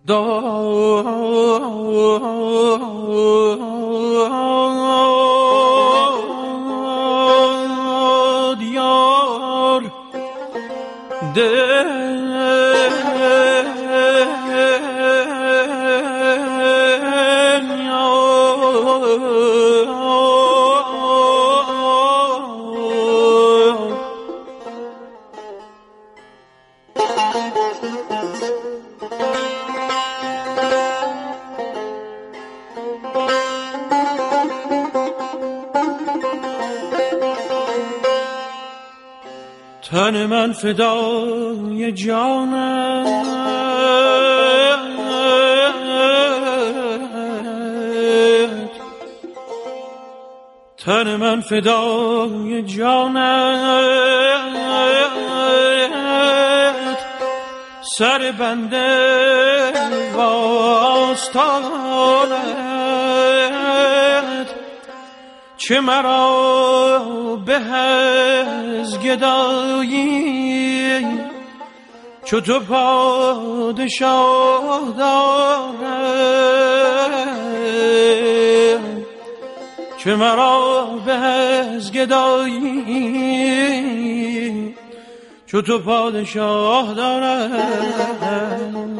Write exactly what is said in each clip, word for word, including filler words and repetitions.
داد یار دل تن من فدای جانت، تن من فدای جانت، سر بنده واسطانت، چه مرا به از گدایی چو تو پادشاه دارم، چه مرا به از گدایی چو تو پادشاه دارم.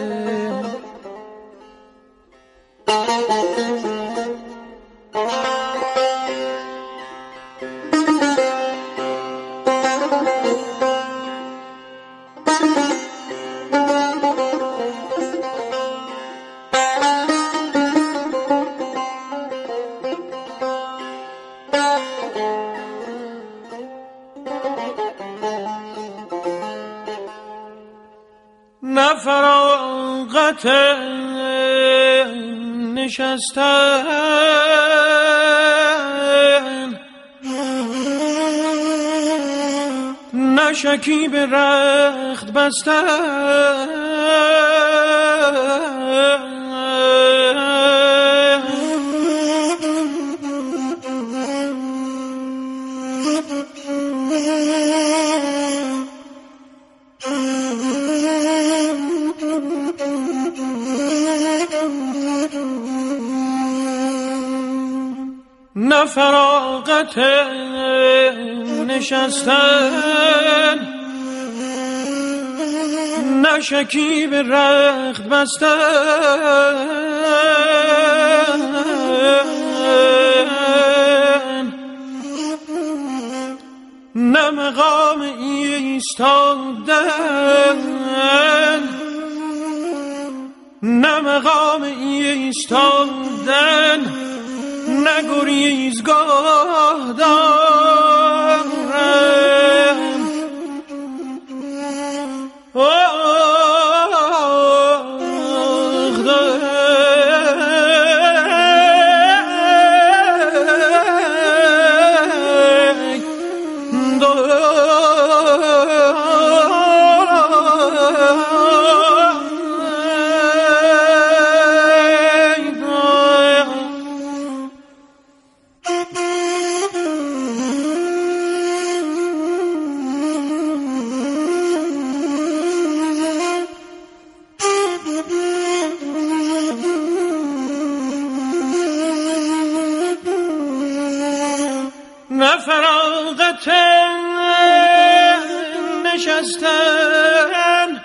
نه فراغت نشستن، نه شکیب رخت بستن، نه فراغت نشستن، نه شکیب رخت بستن، نه مقام ایستادن، نه مقام ایستادن، نه گریزگاه دارم. نه فراغت نشستن،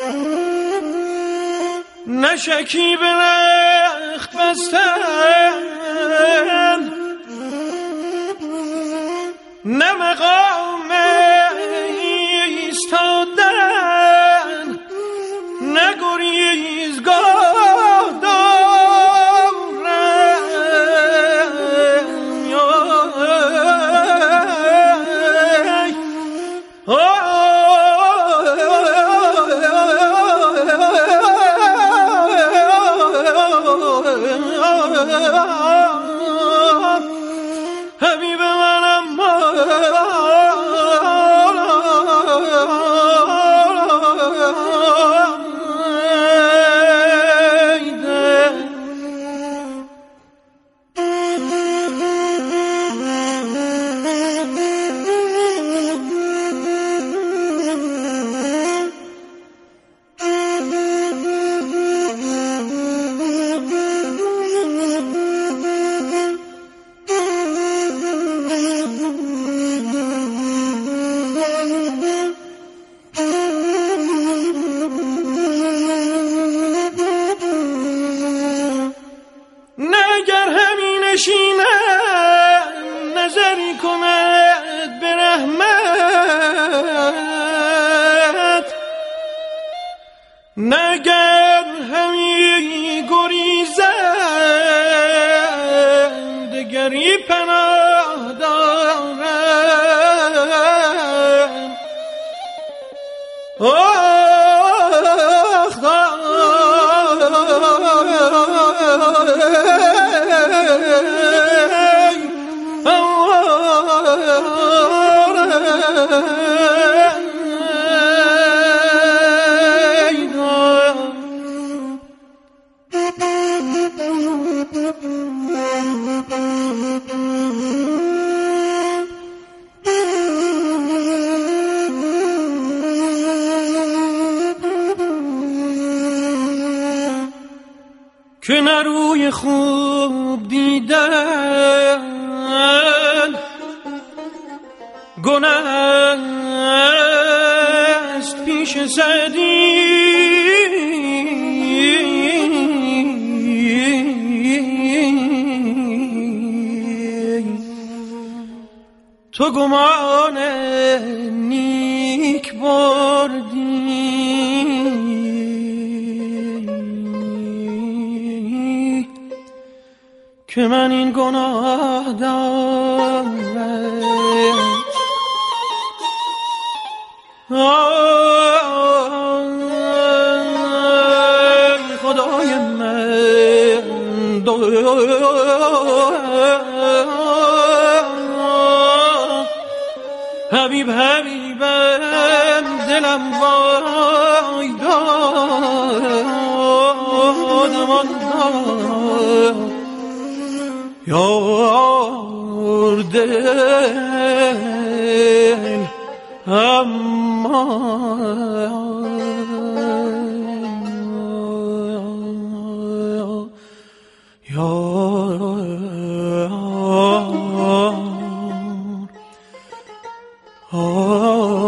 نه شکیب رخت بستن، نه مقام ایستادن، نه گریزگاه حبیب منم که نه روی خوب دیدن گناه است پیش سعدی تو گمان نیک بردی که من این گناه دارم خدای من حبیب حبیبم دلم وای دادم آن داد یار دل اما یار آه